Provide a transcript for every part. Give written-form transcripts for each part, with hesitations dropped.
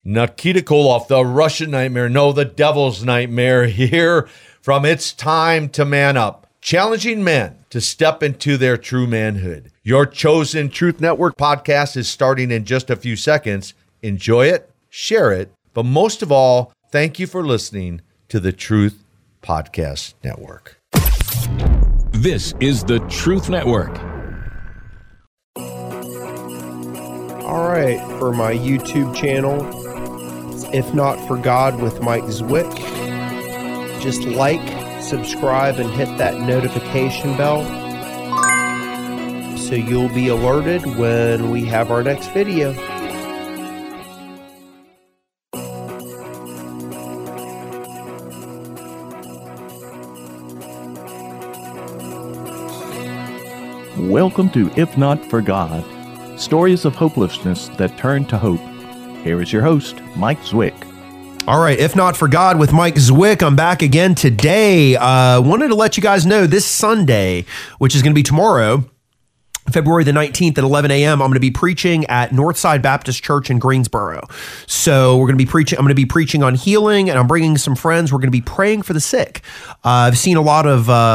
Nikita Koloff, the Russian nightmare, no, the devil's nightmare, here from It's Time to Man Up, challenging men to step into their true manhood. Your chosen Truth Network podcast is starting in just a few seconds. Enjoy it, share it, but most of all, thank you for listening to the Truth Podcast Network. This is the Truth Network. All right, for my YouTube channel, If Not For God with Mike Zwick, just like, subscribe, and hit that notification bell so you'll be alerted when we have our next video. Welcome to If Not For God, stories of hopelessness that turn to hope. Here is your host, Mike Zwick. All right, If Not For God with Mike Zwick. I'm back again today. Wanted to let you guys know this Sunday, which is going to be tomorrow, February the 19th at 11 a.m., I'm going to be preaching at Northside Baptist Church in Greensboro. So I'm going to be preaching on healing, and I'm bringing some friends. We're going to be praying for the sick. I've seen a lot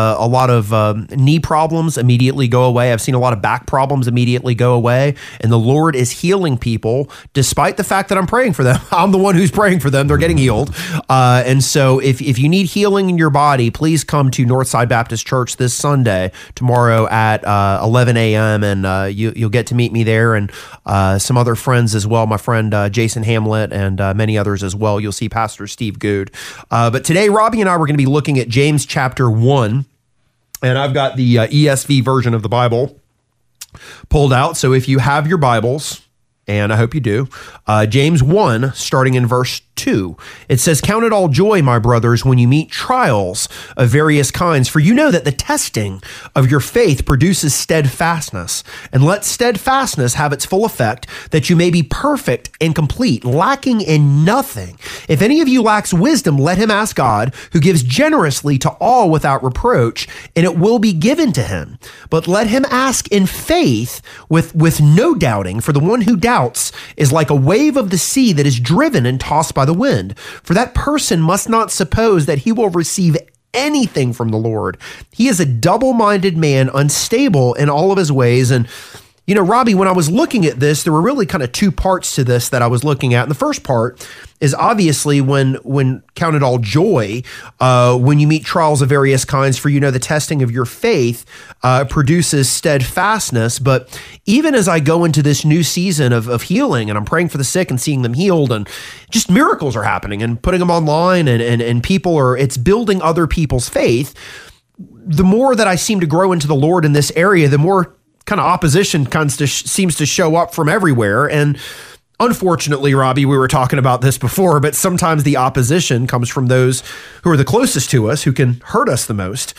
of knee problems immediately go away. I've seen a lot of back problems immediately go away, and the Lord is healing people despite the fact that I'm praying for them. I'm the one who's praying for them. They're getting healed. And so if you need healing in your body, please come to Northside Baptist Church this Sunday, tomorrow at 11 a.m. And you'll get to meet me there and some other friends as well. My friend Jason Hamlet and many others as well. You'll see Pastor Steve Good. But today, Robbie and I were going to be looking at James chapter 1, and I've got the ESV version of the Bible pulled out. So if you have your Bibles, and I hope you do, James 1, starting in verse 2, it says, "Count it all joy, my brothers, when you meet trials of various kinds, for you know that the testing of your faith produces steadfastness. And let steadfastness have its full effect, that you may be perfect and complete, lacking in nothing. If any of you lacks wisdom, let him ask God, who gives generously to all without reproach, and it will be given to him. But let him ask in faith with no doubting, for the one who doubts is like a wave of the sea that is driven and tossed by the wind. For that person must not suppose that he will receive anything from the Lord. He is a double-minded man, unstable in all of his ways." And you know, Robbie, when I was looking at this, there were really kind of two parts to this that I was looking at. And the first part is obviously when count it all joy, when you meet trials of various kinds, for you know the testing of your faith produces steadfastness. But even as I go into this new season of healing, and I'm praying for the sick and seeing them healed, and just miracles are happening and putting them online, and people are, it's building other people's faith. The more that I seem to grow into the Lord in this area, the more kind of opposition seems to show up from everywhere. And unfortunately, Robbie, we were talking about this before, but sometimes the opposition comes from those who are the closest to us, who can hurt us the most.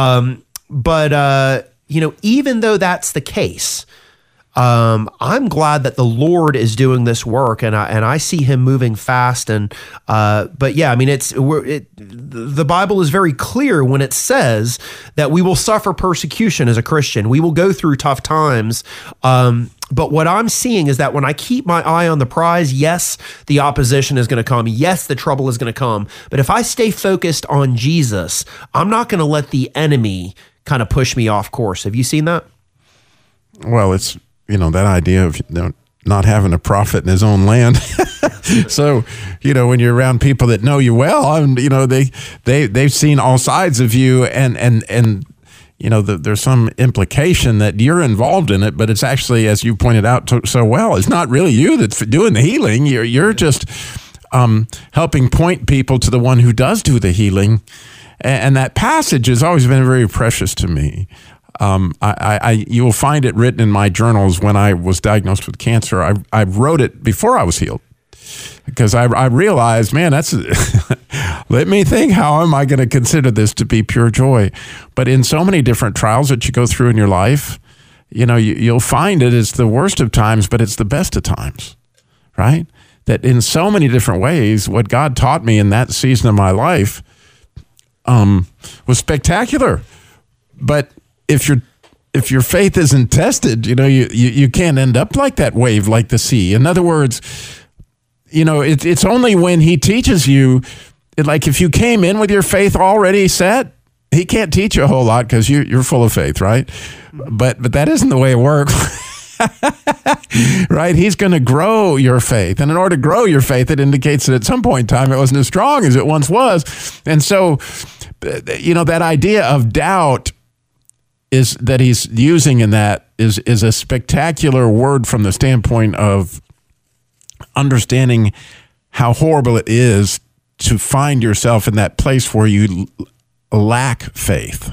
But even though that's the case, I'm glad that the Lord is doing this work, and I see him moving fast. And but yeah, I mean, the Bible is very clear when it says that we will suffer persecution as a Christian. We will go through tough times. But what I'm seeing is that when I keep my eye on the prize, yes, the opposition is going to come. Yes, the trouble is going to come. But if I stay focused on Jesus, I'm not going to let the enemy kind of push me off course. Have you seen that? Well, it's, that idea of not having a prophet in his own land. So, when you're around people that know you well, and they've seen all sides of you, and there's some implication that you're involved in it, but it's actually, as you pointed out so well, it's not really you that's doing the healing. You're just helping point people to the one who does do the healing. And that passage has always been very precious to me. You will find it written in my journals when I was diagnosed with cancer. I wrote it before I was healed, because I realized, man, let me think, how am I going to consider this to be pure joy? But in so many different trials that you go through in your life, you'll find it's the worst of times, but it's the best of times, right? That in so many different ways, what God taught me in that season of my life was spectacular. But if your faith isn't tested, you can't end up like that wave, like the sea. In other words, it's only when he teaches you, like if you came in with your faith already set, he can't teach you a whole lot because you're full of faith, right? But that isn't the way it works. Right? He's going to grow your faith. And in order to grow your faith, it indicates that at some point in time, it wasn't as strong as it once was. And so, that idea of doubt is that he's using in that is a spectacular word from the standpoint of understanding how horrible it is to find yourself in that place where you lack faith.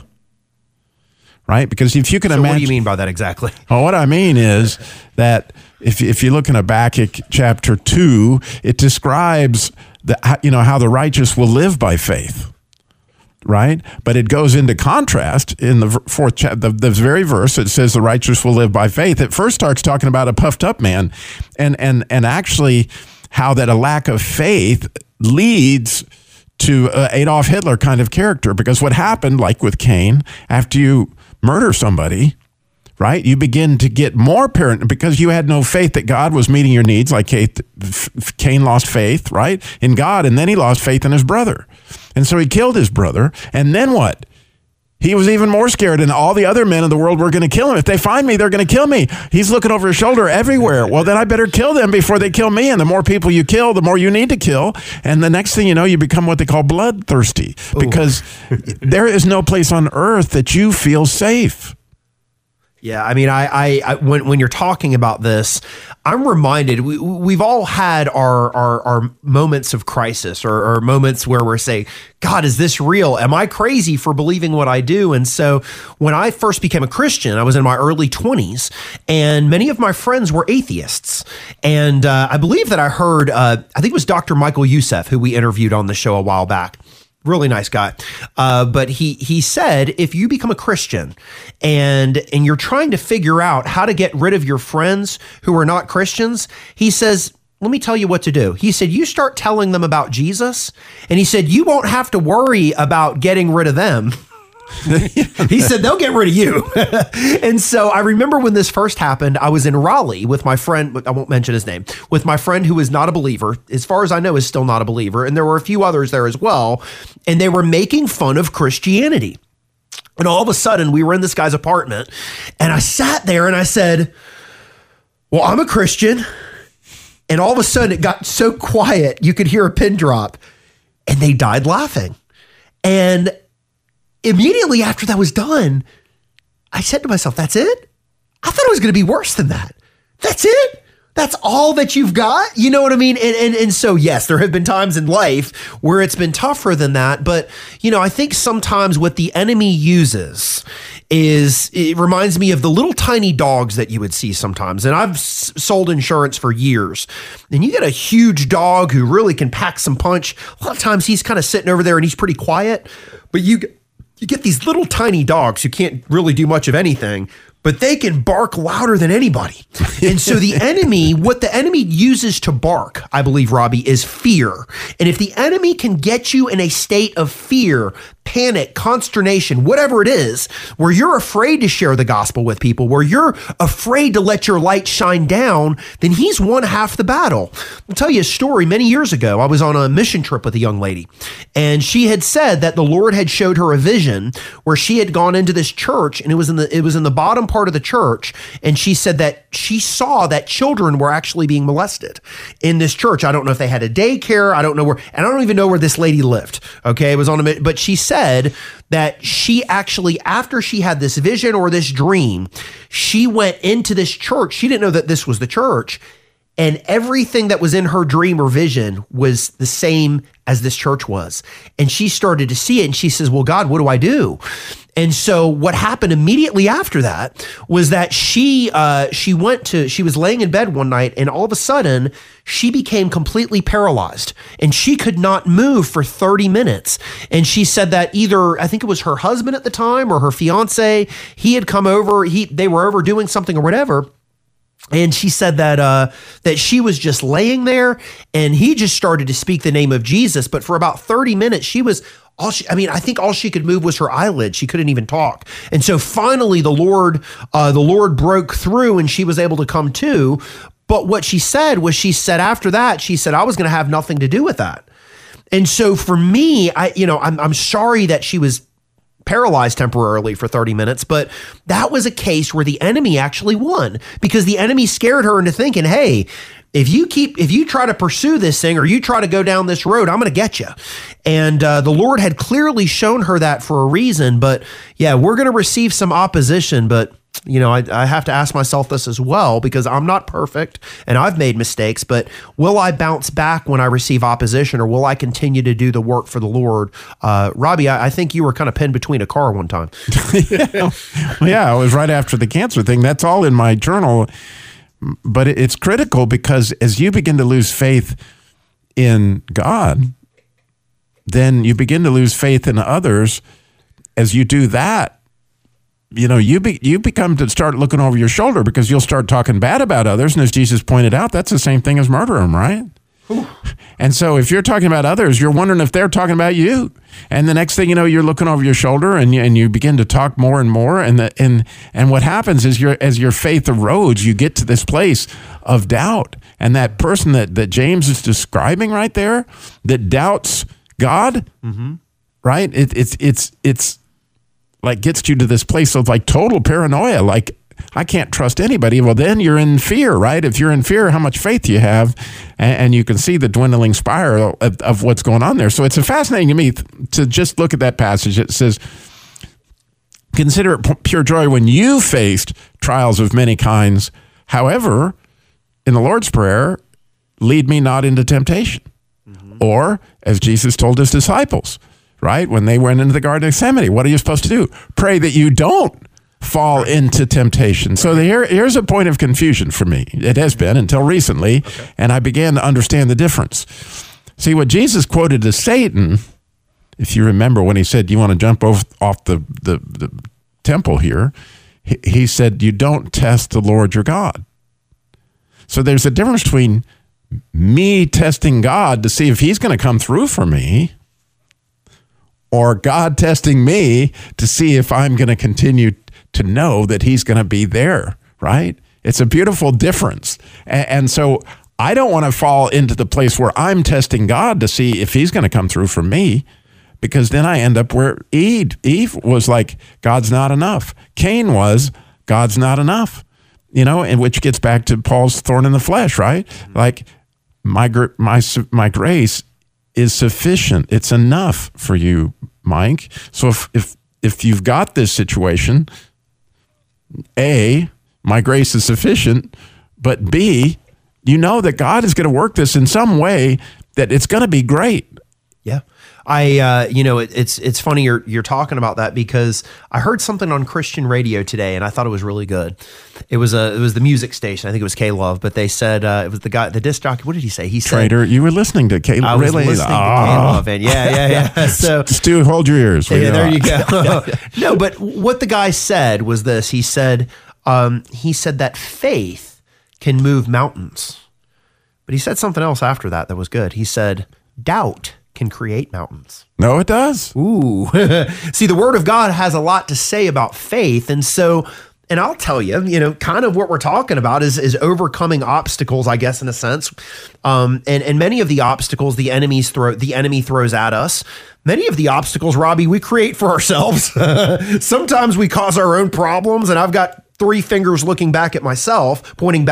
Right? Because if you can imagine... What do you mean by that exactly? Well, what I mean is that if you look in Habakkuk chapter 2, it describes how the righteous will live by faith. Right? But it goes into contrast in the fourth chapter, the very verse. It says the righteous will live by faith. It first starts talking about a puffed up man and actually how that a lack of faith leads to Adolf Hitler kind of character. Because what happened, like with Cain, after you murder somebody, right? You begin to get more paranoid because you had no faith that God was meeting your needs. Like Cain lost faith, right, in God, and then he lost faith in his brother. And so he killed his brother. And then what? He was even more scared, and all the other men in the world were going to kill him. If they find me, they're going to kill me. He's looking over his shoulder everywhere. Well, then I better kill them before they kill me. And the more people you kill, the more you need to kill. And the next thing you know, you become what they call bloodthirsty because there is no place on earth that you feel safe. Yeah, I mean, I when you're talking about this, I'm reminded we've all had our moments of crisis or moments where we're saying, God, is this real? Am I crazy for believing what I do? And so when I first became a Christian, I was in my early 20s, and many of my friends were atheists. And I believe that I heard, I think it was Dr. Michael Youssef, who we interviewed on the show a while back. Really nice guy. But he said, if you become a Christian and you're trying to figure out how to get rid of your friends who are not Christians, he says, let me tell you what to do. He said, you start telling them about Jesus. And he said, you won't have to worry about getting rid of them. He said, they'll get rid of you. And so I remember when this first happened, I was in Raleigh with my friend, I won't mention his name, with my friend who is not a believer, as far as I know, is still not a believer. And there were a few others there as well. And they were making fun of Christianity. And all of a sudden we were in this guy's apartment, and I sat there and I said, well, I'm a Christian. And all of a sudden it got so quiet, you could hear a pin drop, and they died laughing. And immediately after that was done, I said to myself, that's it? I thought it was going to be worse than that. That's it? That's all that you've got? You know what I mean? And so, yes, there have been times in life where it's been tougher than that. But, I think sometimes what the enemy uses is, it reminds me of the little tiny dogs that you would see sometimes. And I've sold insurance for years. And you get a huge dog who really can pack some punch. A lot of times he's kind of sitting over there and he's pretty quiet. But you get these little tiny dogs who can't really do much of anything, but they can bark louder than anybody. And so what the enemy uses to bark, I believe, Robbie, is fear. And if the enemy can get you in a state of fear, panic, consternation, whatever it is, where you're afraid to share the gospel with people, where you're afraid to let your light shine down, then he's won half the battle. I'll tell you a story. Many years ago, I was on a mission trip with a young lady, and she had said that the Lord had showed her a vision where she had gone into this church, and it was in the bottom part of the church, and she said that she saw that children were actually being molested in this church. I don't know if they had a daycare. I don't know where, and I don't even know where this lady lived. Okay, it was but she said that she actually, after she had this vision or this dream, she went into this church. She didn't know that this was the church, and everything that was in her dream or vision was the same as this church was. And she started to see it, and she says, well, God, what do I do? And so what happened immediately after that was that she was laying in bed one night, and all of a sudden she became completely paralyzed, and she could not move for 30 minutes. And she said that either, I think it was her husband at the time or her fiance, he had come over, they were over doing something or whatever. And she said that she was just laying there, and he just started to speak the name of Jesus. But for about 30 minutes, I think all she could move was her eyelid. She couldn't even talk. And so finally the Lord broke through, and she was able to come to. But what she said after that, she said, I was going to have nothing to do with that. And so for me, I'm sorry that she was paralyzed temporarily for 30 minutes, but that was a case where the enemy actually won, because the enemy scared her into thinking, hey, if you try to pursue this thing, or you try to go down this road, I'm going to get you. And the Lord had clearly shown her that for a reason. But yeah, we're going to receive some opposition, but I have to ask myself this as well, because I'm not perfect and I've made mistakes, but will I bounce back when I receive opposition, or will I continue to do the work for the Lord? Robbie, I think you were kind of pinned between a car one time. Yeah, it was right after the cancer thing. That's all in my journal. But it's critical, because as you begin to lose faith in God, then you begin to lose faith in others. As you do that, you become to start looking over your shoulder, because you'll start talking bad about others. And as Jesus pointed out, that's the same thing as murder them, right? And so if you're talking about others, you're wondering if they're talking about you. And the next thing you know, you're looking over your shoulder, and you begin to talk more and more. And what happens is, as your faith erodes, you get to this place of doubt. And that person that James is describing right there, that doubts God, right? It's like gets you to this place of like total paranoia, like, I can't trust anybody. Well, then you're in fear, right? If you're in fear, how much faith you have, and you can see the dwindling spiral of what's going on there. So it's fascinating to me to just look at that passage. It says, consider it pure joy when you faced trials of many kinds. However, in the Lord's Prayer, lead me not into temptation. Or, as Jesus told his disciples, right? When they went into the Garden of Gethsemane, what are you supposed to do? Pray that you don't fall into temptation. So here's a point of confusion for me. It has been until recently, and I began to understand the difference. See, what Jesus quoted to Satan, if you remember when he said, you want to jump off the temple here, he said, you don't test the Lord your God. So there's a difference between me testing God to see if he's going to come through for me, or God testing me to see if I'm going to continue to know that he's going to be there, right? It's a beautiful difference. And so I don't want to fall into the place where I'm testing God to see if he's going to come through for me, because then I end up where Eve was like, God's not enough. Cain was, God's not enough, and which gets back to Paul's thorn in the flesh, right? Like my grace is sufficient. It's enough for you, Mike. So if you've got this situation, A, my grace is sufficient, but B, you know that God is going to work this in some way that it's going to be great. Yeah. It's funny you're talking about that, because I heard something on Christian radio today and I thought it was really good. It was the music station. I think it was K-Love, but they said it was the disc jockey. What did he say? He said, Trader, you were listening to K-Love. I was listening to K-Love, and yeah. So Stu, hold your ears. Yeah, there you go. No, but what the guy said was this. He said that faith can move mountains, but he said something else after that was good. He said doubt can create mountains. No, it does. Ooh. See, the Word of God has a lot to say about faith. And I'll tell you, kind of what we're talking about is overcoming obstacles, I guess, in a sense. And many of the obstacles the enemy throws at us, many of the obstacles, Robbie, we create for ourselves. Sometimes we cause our own problems, and I've got 3 fingers pointing back at myself.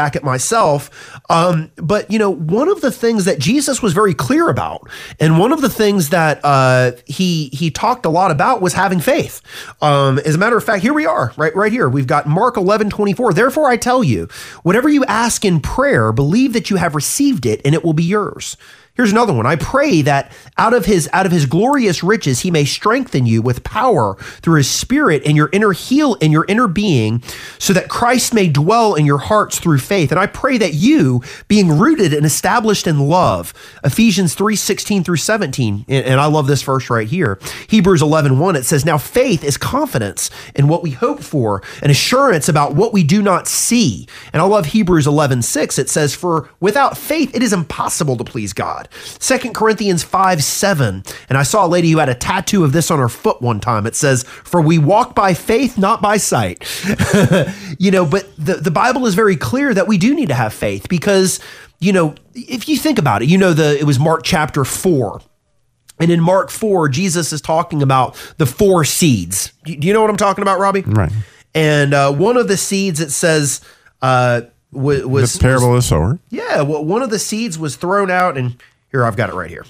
But one of the things that Jesus was very clear about, and one of the things that he talked a lot about, was having faith. As a matter of fact, here we are, right here. We've got Mark 11:24. Therefore, I tell you, whatever you ask in prayer, believe that you have received it, and it will be yours. Here's another one. I pray that out of his glorious riches, he may strengthen you with power through his Spirit in your inner being, so that Christ may dwell in your hearts through faith. And I pray that you, being rooted and established in love, Ephesians 3:16 through 17. And I love this verse right here. Hebrews 11:1, it says, now faith is confidence in what we hope for, and assurance about what we do not see. And I love Hebrews 11:6. It says, for without faith, it is impossible to please God. 2 Corinthians 5:7. And I saw a lady who had a tattoo of this on her foot one time. It says, for we walk by faith, not by sight. But the Bible is very clear that we do need to have faith because, if you think about it, it was Mark chapter 4. And in Mark 4, Jesus is talking about the 4 seeds. Do you know what I'm talking about, Robbie? Right. And one of the seeds, it says, was the parable of the sower. Yeah, well, one of the seeds was thrown out, and here, I've got it right here.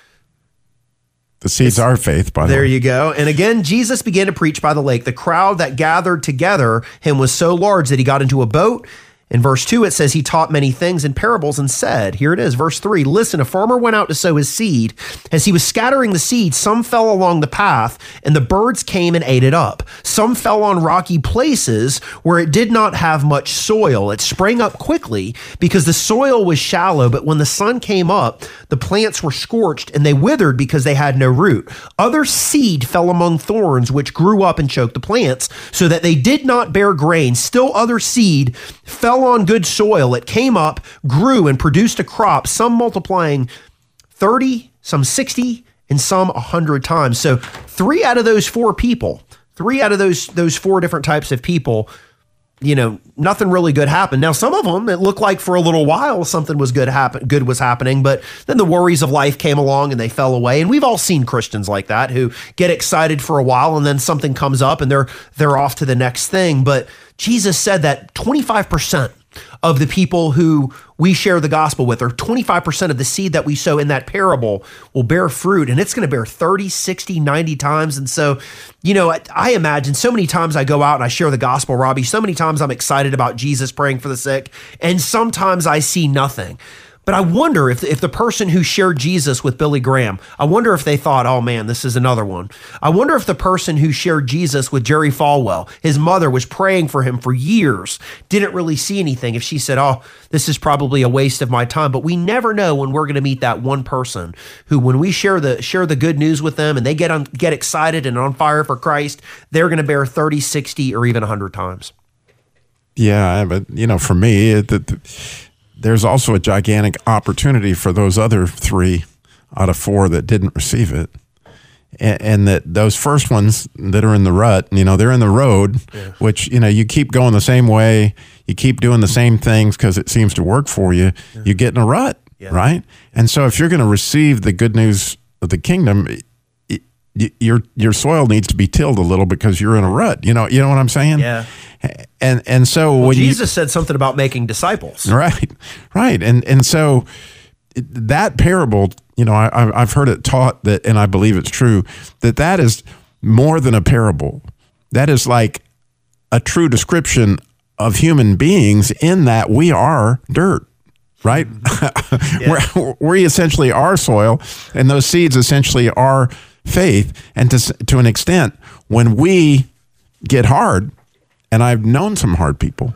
The seeds are faith, by the way. There you go. And again, Jesus began to preach by the lake. The crowd that gathered together him was so large that he got into a boat. In verse 2, it says he taught many things in parables and said, here it is, verse 3, listen, a farmer went out to sow his seed. As he was scattering the seed, some fell along the path, and the birds came and ate it up. Some fell on rocky places where it did not have much soil. It sprang up quickly because the soil was shallow, but when the sun came up, the plants were scorched and they withered because they had no root. Other seed fell among thorns, which grew up and choked the plants, so that they did not bear grain. Still other seed fell on good soil. It came up, grew, and produced a crop, some multiplying 30, some 60, and some 100 times. So 3 out of those 4 people, 3 out of those 4 different types of people, nothing really good happened. Now, some of them, it looked like for a little while something was good was happening, but then the worries of life came along and they fell away. And we've all seen Christians like that who get excited for a while and then something comes up and they're off to the next thing. But Jesus said that 25% of the people who we share the gospel with, or 25% of the seed that we sow in that parable, will bear fruit, and it's going to bear 30, 60, 90 times. And so, I imagine so many times I go out and I share the gospel, Robbie, so many times I'm excited about Jesus praying for the sick, and sometimes I see nothing. But I wonder if the person who shared Jesus with Billy Graham, I wonder if they thought, oh man, this is another one. I wonder if the person who shared Jesus with Jerry Falwell, his mother was praying for him for years, didn't really see anything. If she said, oh, this is probably a waste of my time. But we never know when we're going to meet that one person who, when we share the good news with them and they get excited and on fire for Christ, they're going to bear 30, 60, or even 100 times. Yeah, but for me, there's also a gigantic opportunity for those other 3 out of 4 that didn't receive it. And that those first ones that are in the rut, they're in the road, which, you keep going the same way, you keep doing the same things because it seems to work for you, you get in a rut, right? And so if you're going to receive the good news of the kingdom, your soil needs to be tilled a little because you're in a rut. You know what I'm saying? Yeah. And so when Jesus said something about making disciples. Right. And so that parable, I've heard it taught that, and I believe it's true, that is more than a parable. That is like a true description of human beings in that we are dirt. Right? We essentially are soil, and those seeds essentially are faith. And to an extent, when we get hard, and I've known some hard people,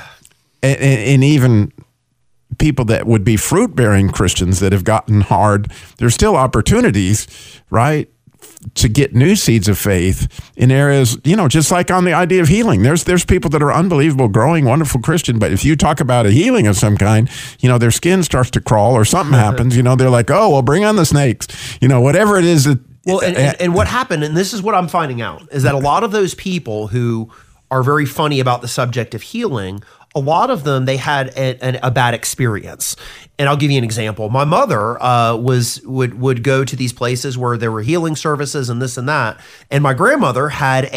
and even people that would be fruit-bearing Christians that have gotten hard, there's still opportunities, right, to get new seeds of faith in areas, just like on the idea of healing. There's people that are unbelievable, growing, wonderful Christian, but if you talk about a healing of some kind, their skin starts to crawl or something happens, they're like, oh, well, bring on the snakes, whatever it is that. Well, and what happened, and this is what I'm finding out, is that a lot of those people who are very funny about the subject of healing, a lot of them, they had a bad experience. And I'll give you an example. My mother would go to these places where there were healing services and this and that. And my grandmother had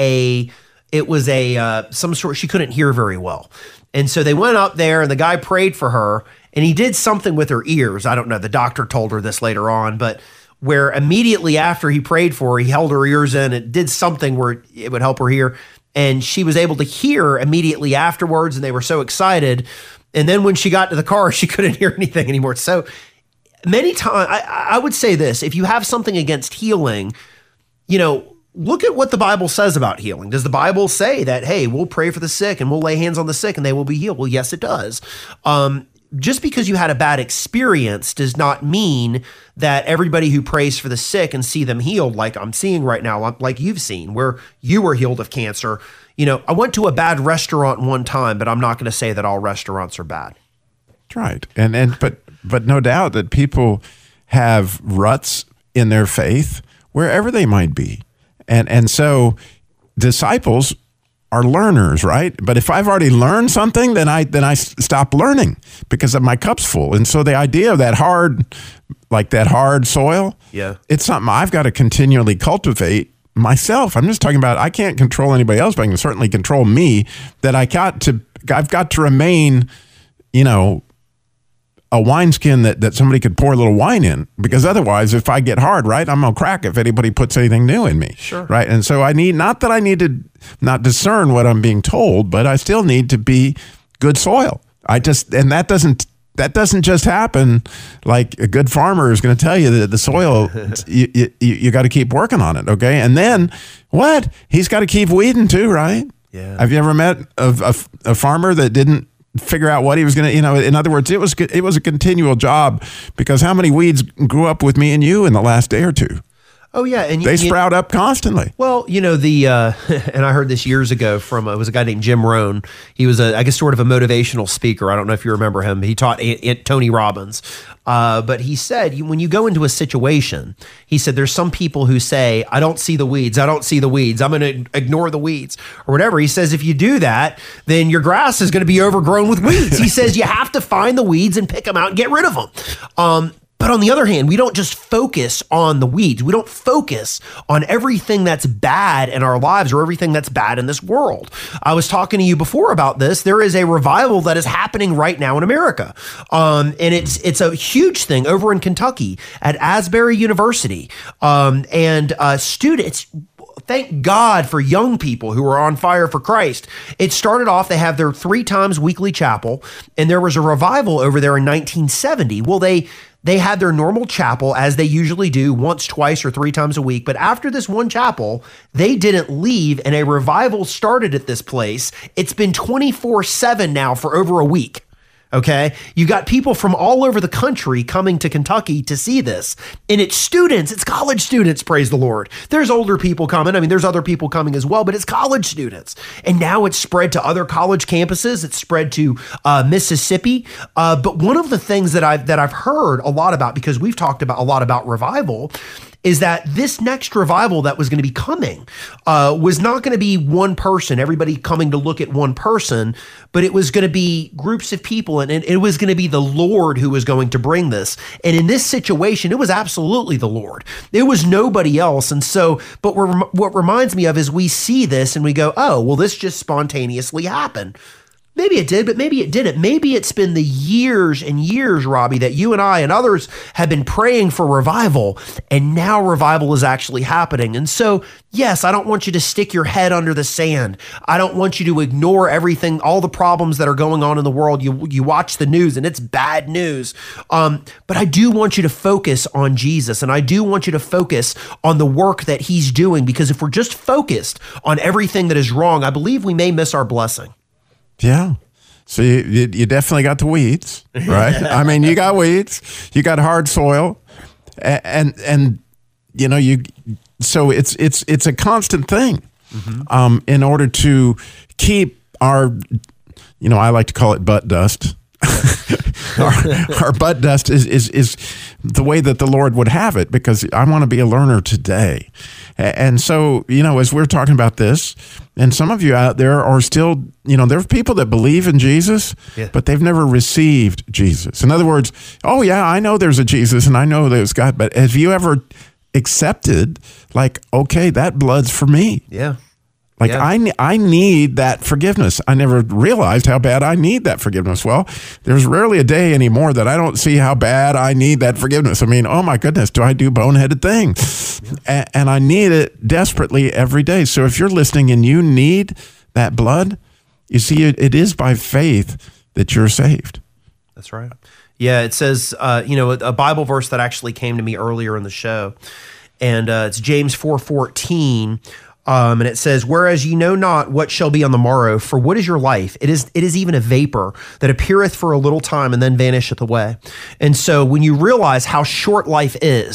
some sort, she couldn't hear very well. And so they went up there and the guy prayed for her and he did something with her ears. I don't know. The doctor told her this later on, but where immediately after he prayed for her, he held her ears in, it did something where it would help her hear. And she was able to hear immediately afterwards, and they were so excited. And then when she got to the car, she couldn't hear anything anymore. So many times, I would say this, if you have something against healing, look at what the Bible says about healing. Does the Bible say that, hey, we'll pray for the sick and we'll lay hands on the sick and they will be healed? Well, yes, it does. Just because you had a bad experience does not mean that everybody who prays for the sick and see them healed, like I'm seeing right now, like you've seen, where you were healed of cancer. I went to a bad restaurant one time, but I'm not going to say that all restaurants are bad. Right. But no doubt that people have ruts in their faith wherever they might be. And so disciples are learners, right? But if I've already learned something, then I stop learning because my cup's full. And so the idea of that hard soil, it's something I've got to continually cultivate myself. I'm just talking about, I can't control anybody else, but I can certainly control me, that I've got to remain, a wineskin that somebody could pour a little wine in, because otherwise, if I get hard, right, I'm going to crack if anybody puts anything new in me. Sure. Right. And so I need to not discern what I'm being told, but I still need to be good soil. And that doesn't just happen. Like a good farmer is going to tell you that the soil, you got to keep working on it. Okay. And then what? He's got to keep weeding too, right? Yeah. Have you ever met a farmer that didn't figure out what he was going to, in other words, it was a continual job, because how many weeds grew up with me and you in the last day or two? Oh yeah, and they sprout up constantly. Well, and I heard this years ago from it was a guy named Jim Rohn. He was I guess sort of a motivational speaker. I don't know if you remember him. He taught Tony Robbins, but he said when you go into a situation, he said there's some people who say, "I don't see the weeds. I don't see the weeds. I'm going to ignore the weeds," or whatever. He says if you do that, then your grass is going to be overgrown with weeds. He says you have to find the weeds and pick them out and get rid of them. But on the other hand, we don't just focus on the weeds. We don't focus on everything that's bad in our lives or everything that's bad in this world. I was talking to you before about this. There is a revival that is happening right now in America. And it's a huge thing over in Kentucky at Asbury University. And students, thank God for young people who are on fire for Christ. It started off, they have their 3 times weekly chapel, and there was a revival over there in 1970. Well, they had their normal chapel as they usually do once, twice, or 3 times a week. But after this one chapel, they didn't leave, and a revival started at this place. It's been 24/7 now for over a week. Okay. You got people from all over the country coming to Kentucky to see this. And it's students, it's college students, praise the Lord. There's older people coming. I mean, there's other people coming as well, but it's college students. And now it's spread to other college campuses. It's spread to Mississippi. But one of the things that I've heard a lot about, because we've talked about a lot about revival, is that this next revival that was going to be coming was not going to be one person, everybody coming to look at one person, but it was going to be groups of people, and it was going to be the Lord who was going to bring this. And in this situation, it was absolutely the Lord. It was nobody else. And so, but what reminds me of is we see this and we go, oh, well, this just spontaneously happened. Maybe it did, but maybe it didn't. Maybe it's been the years and years, Robbie, that you and I and others have been praying for revival, and now revival is actually happening. And so, yes, I don't want you to stick your head under the sand. I don't want you to ignore everything, all the problems that are going on in the world. You watch the news and it's bad news. But I do want you to focus on Jesus, and I do want you to focus on the work that he's doing, because if we're just focused on everything that is wrong, I believe we may miss our blessing. Yeah. So you definitely got the weeds, right? I mean, you got weeds, you got hard soil, and so it's a constant thing. Mm-hmm. In order to keep our, I like to call it butt dust. our butt dust is the way that the Lord would have it, because I want to be a learner today. And so, as we're talking about this, and some of you out there are still, there are people that believe in Jesus, but they've never received Jesus. In other words, oh yeah, I know there's a Jesus and I know there's God, but have you ever accepted, like, okay, that blood's for me? Yeah. Like, I need that forgiveness. I never realized how bad I need that forgiveness. Well, there's rarely a day anymore that I don't see how bad I need that forgiveness. I mean, oh my goodness, do I do boneheaded things? Yeah. And I need it desperately every day. So if you're listening and you need that blood, you see, it is by faith that you're saved. That's right. Yeah, it says, a Bible verse that actually came to me earlier in the show, and it's James 4:14. And it says, whereas ye know not what shall be on the morrow, for what is your life? It is even a vapor that appeareth for a little time and then vanisheth away. And so when you realize how short life is,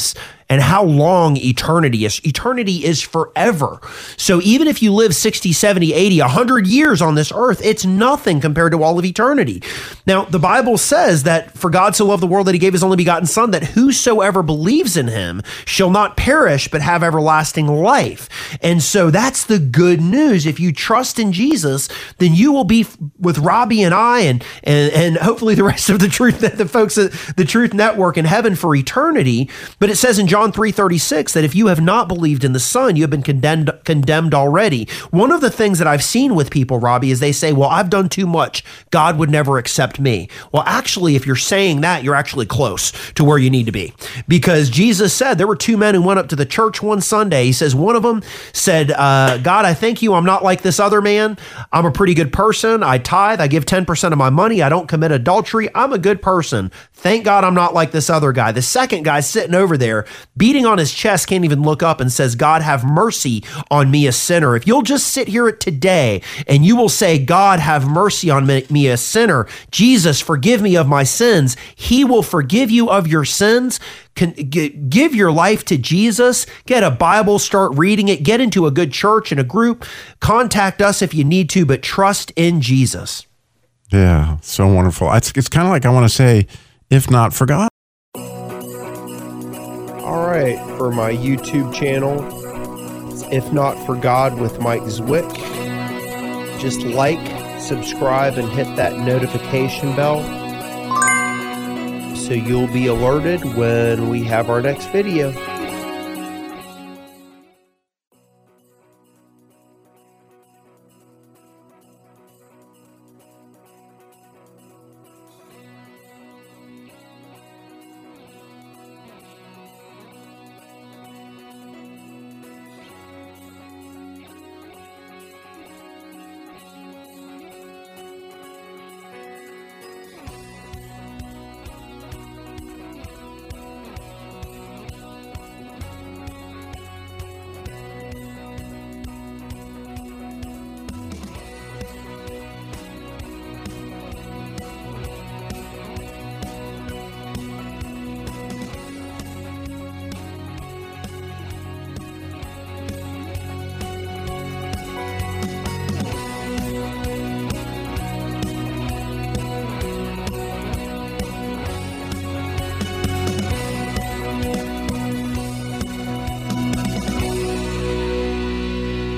and how long eternity is. Eternity is forever. So even if you live 60, 70, 80, 100 years on this earth, it's nothing compared to all of eternity. Now, the Bible says that for God so loved the world that he gave his only begotten Son, that whosoever believes in him shall not perish, but have everlasting life. And so that's the good news. If you trust in Jesus, then you will be with Robbie and I and hopefully the rest of the folks at the Truth Network in heaven for eternity. But it says in John 3:36 that if you have not believed in the Son, you have been condemned already. One of the things that I've seen with people, Robbie, is they say, well, I've done too much. God would never accept me. Well, actually, if you're saying that, you're actually close to where you need to be. Because Jesus said there were two men who went up to the church one Sunday. He says one of them said, God, I thank you. I'm not like this other man. I'm a pretty good person. I tithe. I give 10% of my money. I don't commit adultery. I'm a good person. Thank God I'm not like this other guy. The second guy sitting over there, beating on his chest, can't even look up and says, God, have mercy on me, a sinner. If you'll just sit here today and you will say, God, have mercy on me, a sinner. Jesus, forgive me of my sins. He will forgive you of your sins. Give your life to Jesus. Get a Bible, start reading it. Get into a good church and a group. Contact us if you need to, but trust in Jesus. Yeah, so wonderful. It's kind of like I want to say, if not for God. All right, for my YouTube channel, it's If Not For God with Mike Zwick. Just like, subscribe, and hit that notification bell so you'll be alerted when we have our next video.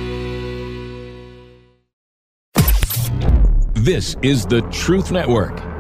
This is the Truth Network.